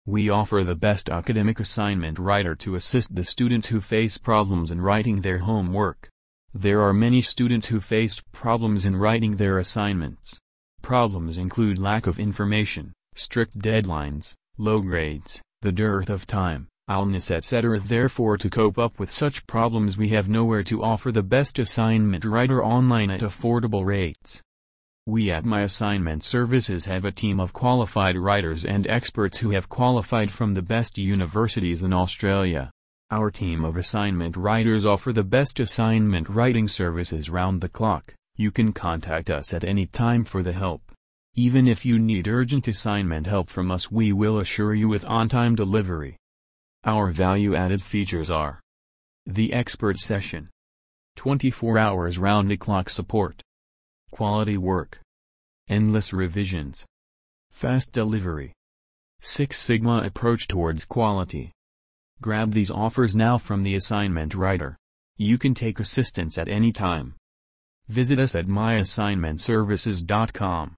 We offer the best academic assignment writer to assist the students who face problems in writing their homework. There are many students who face problems in writing their assignments. Problems include lack of information, strict deadlines, low grades, the dearth of time, illness, etc. Therefore, to cope up with such problems, we have nowhere to offer the best assignment writer online at affordable rates. We at My Assignment Services have a team of qualified writers and experts who have qualified from the best universities in Australia. Our team of assignment writers offer the best assignment writing services round the clock. You can contact us at any time for the help. Even if you need urgent assignment help from us, we will assure you with on-time delivery. Our value-added features are: the expert session, 24 hours round-the-clock support, quality work, endless revisions, fast delivery, Six Sigma approach towards quality. Grab these offers now from the assignment writer. You can take assistance at any time. Visit us at myassignmentservices.com.